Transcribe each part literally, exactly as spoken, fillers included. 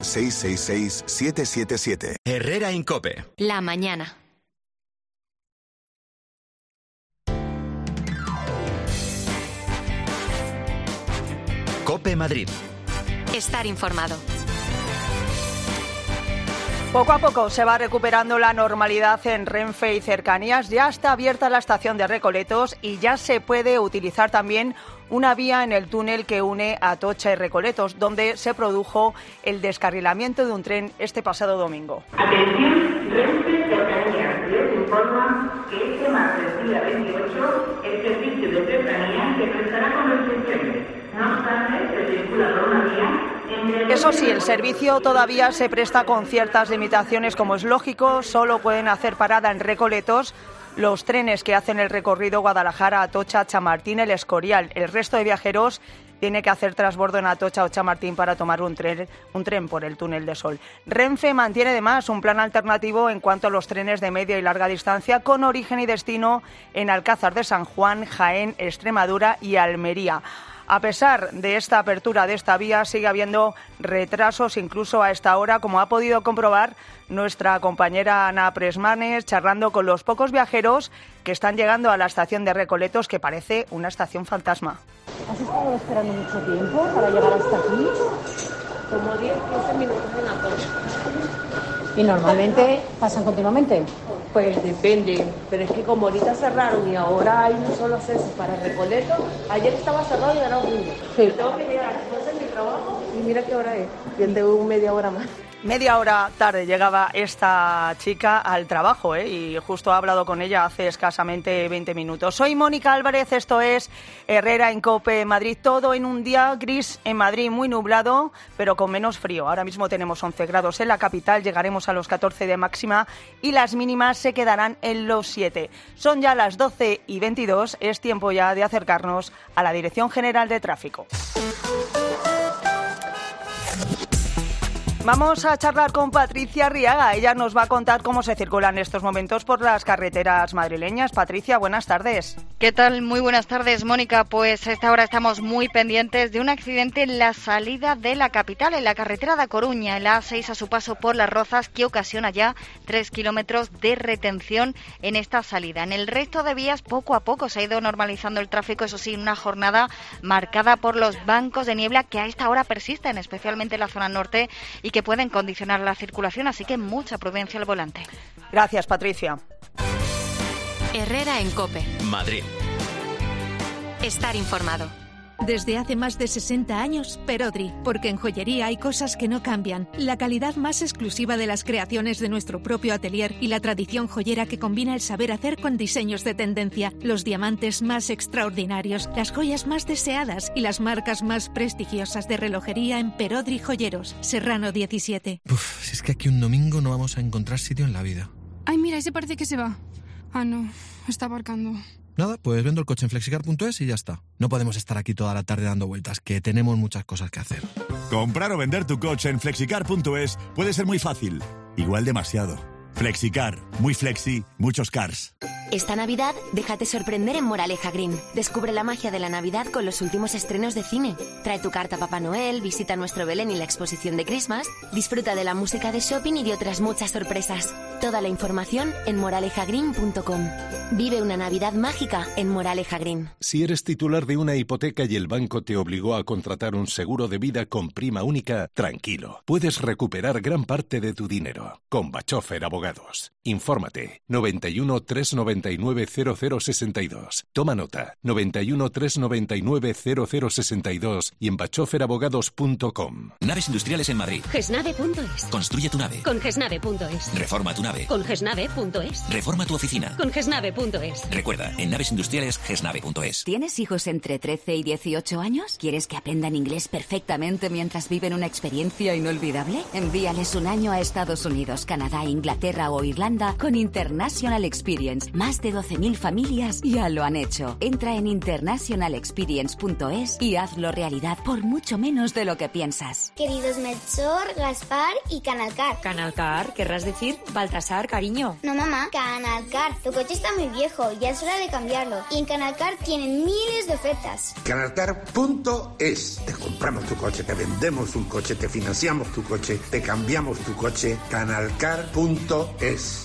seis seis seis, siete siete siete. Herrera Incope. La mañana. Cope Madrid. Estar informado. Poco a poco se va recuperando la normalidad en Renfe y cercanías. Ya está abierta la estación de Recoletos y ya se puede utilizar también una vía en el túnel que une Atocha y Recoletos, donde se produjo el descarrilamiento de un tren este pasado domingo. Atención, Renfe Cercanías. Les informa que este martes día veintiocho el servicio de cercanías se prestará con restricciones. No obstante, se circula por una vía. Eso sí, el servicio todavía se presta con ciertas limitaciones, como es lógico. Solo pueden hacer parada en Recoletos los trenes que hacen el recorrido Guadalajara, Atocha, Chamartín, El Escorial. El resto de viajeros tiene que hacer transbordo en Atocha o Chamartín para tomar un tren, un tren por el túnel de Sol. Renfe mantiene además un plan alternativo en cuanto a los trenes de media y larga distancia con origen y destino en Alcázar de San Juan, Jaén, Extremadura y Almería. A pesar de esta apertura de esta vía, sigue habiendo retrasos incluso a esta hora, como ha podido comprobar nuestra compañera Ana Presmanes, charlando con los pocos viajeros que están llegando a la estación de Recoletos, que parece una estación fantasma. ¿Has estado esperando mucho tiempo para llegar hasta aquí? Como diez a quince minutos en la cola. ¿Y normalmente pasan continuamente? Pues depende, pero es que como ahorita cerraron y ahora hay un solo acceso para Recoletos, ayer estaba cerrado y ahora abriendo. Sí. Tengo que llegar a las doce de mi trabajo y mira qué hora es, que tengo media hora más. Media hora tarde llegaba esta chica al trabajo, ¿eh? Y justo he hablado con ella hace escasamente veinte minutos. Soy Mónica Álvarez, esto es Herrera Incope Madrid. Todo en un día gris en Madrid, muy nublado, pero con menos frío. Ahora mismo tenemos once grados en la capital, llegaremos a los catorce de máxima y las mínimas se quedarán en los siete. Son ya las doce y veintidós, es tiempo ya de acercarnos a la Dirección General de Tráfico. Vamos a charlar con Patricia Arriaga. Ella nos va a contar cómo se circulan en estos momentos por las carreteras madrileñas. Patricia, buenas tardes. ¿Qué tal? Muy buenas tardes, Mónica. Pues a esta hora estamos muy pendientes de un accidente en la salida de la capital, en la carretera de A Coruña, en la A seis a su paso por Las Rozas, que ocasiona ya tres kilómetros de retención en esta salida. En el resto de vías, poco a poco se ha ido normalizando el tráfico, eso sí, una jornada marcada por los bancos de niebla que a esta hora persisten, especialmente en la zona norte, y que pueden condicionar la circulación, así que mucha prudencia al volante. Gracias, Patricia. Herrera en Cope. Madrid. Estar informado. Desde hace más de sesenta años, Perodri, porque en joyería hay cosas que no cambian. La calidad más exclusiva de las creaciones de nuestro propio atelier y la tradición joyera que combina el saber hacer con diseños de tendencia, los diamantes más extraordinarios, las joyas más deseadas y las marcas más prestigiosas de relojería en Perodri Joyeros. Serrano diecisiete. Uf, si es que aquí un domingo no vamos a encontrar sitio en la vida. Ay, mira, ese parece que se va. Ah, no, está aparcando. Nada, pues vendo el coche en flexicar punto es y ya está. No podemos estar aquí toda la tarde dando vueltas, que tenemos muchas cosas que hacer. Comprar o vender tu coche en flexicar punto es puede ser muy fácil, igual demasiado. Flexicar, muy flexi, muchos cars. Esta Navidad, déjate sorprender en Moraleja Green. Descubre la magia de la Navidad con los últimos estrenos de cine. Trae tu carta a Papá Noel, visita nuestro Belén y la exposición de Christmas, disfruta de la música de shopping y de otras muchas sorpresas. Toda la información en moraleja green punto com. Vive una Navidad mágica en Moraleja Green. Si eres titular de una hipoteca y el banco te obligó a contratar un seguro de vida con prima única, tranquilo. Puedes recuperar gran parte de tu dinero. Con Bachofer Abogados. Infórmate. noventa y uno, trescientos noventa y nueve, cero cero sesenta y dos. Toma nota. noventa y uno, trescientos noventa y nueve, cero cero sesenta y dos y en bachofer abogados punto com. Naves industriales en Madrid. gesnave punto es. Construye tu nave. Con gesnave punto es. Reforma tu nave. Con gesnave punto es. Reforma tu oficina. Con gesnave punto es. Recuerda, en naves industriales, gesnave punto es. ¿Tienes hijos entre trece y dieciocho años? ¿Quieres que aprendan inglés perfectamente mientras viven una experiencia inolvidable? Envíales un año a Estados Unidos, Canadá, Inglaterra o Irlanda con International Experience. Más Más de doce mil familias ya lo han hecho. Entra en international experience punto es y hazlo realidad por mucho menos de lo que piensas. Queridos Melchor, Gaspar y Canalcar. ¿Canalcar? ¿Querrás decir Baltasar, cariño? No, mamá, Canalcar. Tu coche está muy viejo, ya es hora de cambiarlo. Y en Canalcar tienen miles de ofertas. canalcar punto es. Te compramos tu coche, te vendemos un coche, te financiamos tu coche, te cambiamos tu coche. canalcar punto es.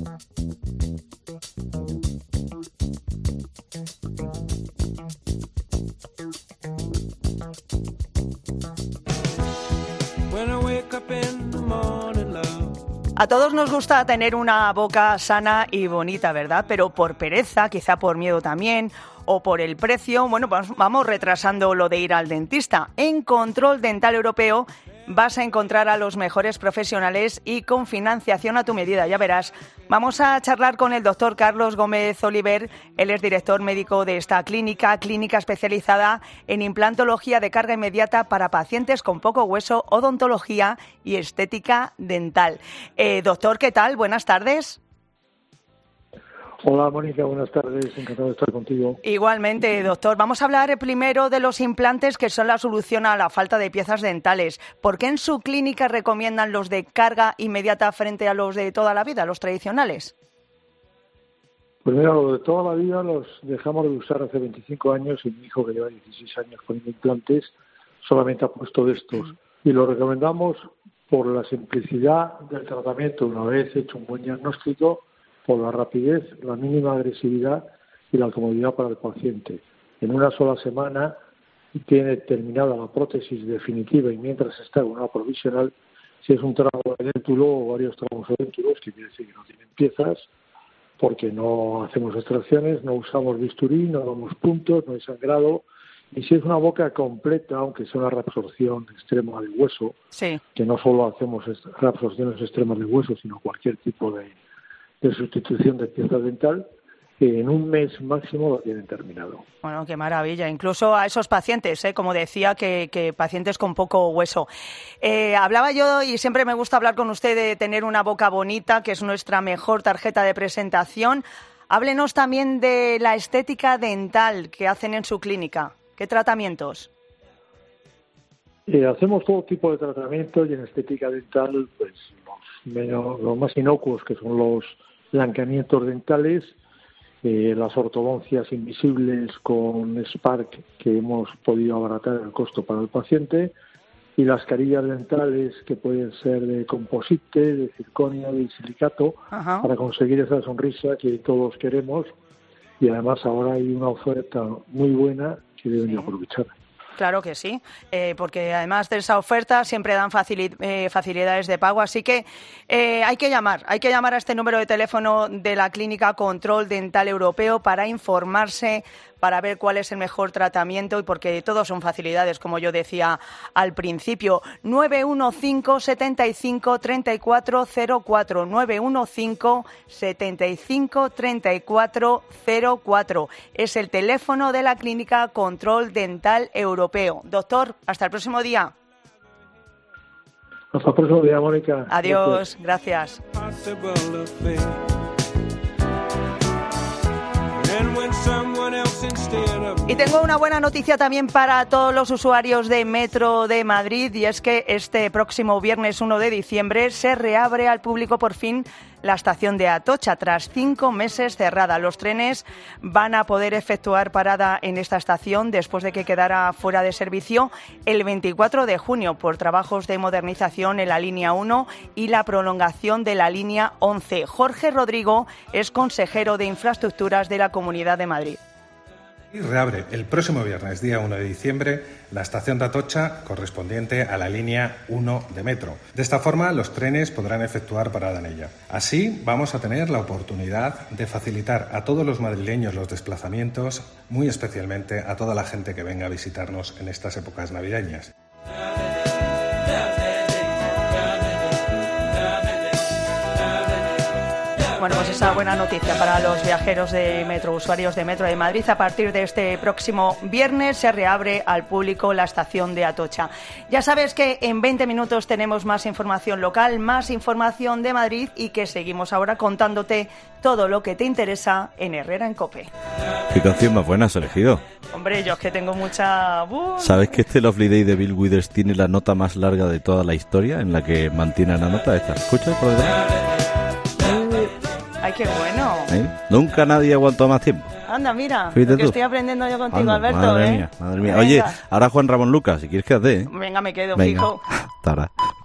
A todos nos gusta tener una boca sana y bonita, ¿verdad? Pero por pereza, quizá por miedo también, o por el precio, bueno, pues vamos retrasando lo de ir al dentista. En Control Dental Europeo vas a encontrar a los mejores profesionales y con financiación a tu medida, ya verás. Vamos a charlar con el doctor Carlos Gómez Oliver, él es director médico de esta clínica, clínica especializada en implantología de carga inmediata para pacientes con poco hueso, odontología y estética dental. Eh, doctor, ¿qué tal? Buenas tardes. Hola, Mónica, buenas tardes, encantado de estar contigo. Igualmente, doctor. Vamos a hablar primero de los implantes, que son la solución a la falta de piezas dentales. ¿Por qué en su clínica recomiendan los de carga inmediata frente a los de toda la vida, los tradicionales? Pues mira, los de toda la vida los dejamos de usar hace veinticinco años y mi hijo, que lleva dieciséis años poniendo implantes, solamente ha puesto de estos. Y lo recomendamos por la simplicidad del tratamiento, una vez hecho un buen diagnóstico, por la rapidez, la mínima agresividad y la comodidad para el paciente. En una sola semana tiene terminada la prótesis definitiva y mientras está en una provisional, si es un tramo de déntulo o varios tramos de déntulos, que quiere decir que no tienen piezas, porque no hacemos extracciones, no usamos bisturí, no damos puntos, no hay sangrado. Y si es una boca completa, aunque sea una reabsorción extrema de hueso, sí, que no solo hacemos reabsorciones extremas de hueso, sino cualquier tipo de de sustitución de pieza dental, que en un mes máximo lo tienen terminado. Bueno, qué maravilla. Incluso a esos pacientes, ¿eh? Como decía, que, que pacientes con poco hueso. Eh, hablaba yo, y siempre me gusta hablar con usted, de tener una boca bonita, que es nuestra mejor tarjeta de presentación. Háblenos también de la estética dental que hacen en su clínica. ¿Qué tratamientos? Eh, hacemos todo tipo de tratamientos y en estética dental, pues los, menos, los más inocuos, que son los blanqueamientos dentales, eh, las ortodoncias invisibles con Spark, que hemos podido abaratar el costo para el paciente, y las carillas dentales, que pueden ser de composite, de circonio, de silicato, Ajá. para conseguir esa sonrisa que todos queremos. Y además ahora hay una oferta muy buena que deben sí. aprovechar. Claro que sí, eh, porque además de esa oferta siempre dan facili- eh, facilidades de pago, así que eh, hay que llamar, hay que llamar a este número de teléfono de la clínica Control Dental Europeo para informarse, para ver cuál es el mejor tratamiento, y porque todos son facilidades, como yo decía al principio. nueve uno cinco, setenta y cinco, treinta y cuatro cero cuatro, nueve uno cinco, setenta y cinco, treinta y cuatro cero cuatro. Es el teléfono de la clínica Control Dental Europeo. Doctor, hasta el próximo día. Hasta el próximo día, Mónica. Adiós, gracias. gracias. Y tengo una buena noticia también para todos los usuarios de Metro de Madrid, y es que este próximo viernes uno de diciembre se reabre al público por fin la estación de Atocha. Tras cinco meses cerrada, los trenes van a poder efectuar parada en esta estación después de que quedara fuera de servicio el veinticuatro de junio por trabajos de modernización en la línea uno y la prolongación de la línea once. Jorge Rodrigo es consejero de Infraestructuras de la Comunidad de Madrid. Y reabre el próximo viernes, día uno de diciembre, la estación de Atocha correspondiente a la línea uno de Metro. De esta forma, los trenes podrán efectuar parada en ella. Así, vamos a tener la oportunidad de facilitar a todos los madrileños los desplazamientos, muy especialmente a toda la gente que venga a visitarnos en estas épocas navideñas. Bueno, pues esa buena noticia para los viajeros de metro, usuarios de Metro de Madrid. A partir de este próximo viernes se reabre al público la estación de Atocha. Ya sabes que en veinte minutos tenemos más información local, más información de Madrid y que seguimos ahora contándote todo lo que te interesa en Herrera en COPE. ¿Qué canción más buena has elegido? Hombre, yo es que tengo mucha... Uh. ¿Sabes que este Lovely Day de Bill Withers tiene la nota más larga de toda la historia en la que mantiene la nota esta? ¿Escucha por detrás? ¡Ay, qué bueno! ¿Eh? Nunca nadie aguantó más tiempo. Anda, mira, Fíjate lo que tú. estoy aprendiendo yo contigo, Anda, Alberto, madre ¿eh? mía, madre mía. Venga. Oye, ahora Juan Ramón Lucas, si quieres quédate, ¿eh? Venga, me quedo Venga, fijo. hasta ahora.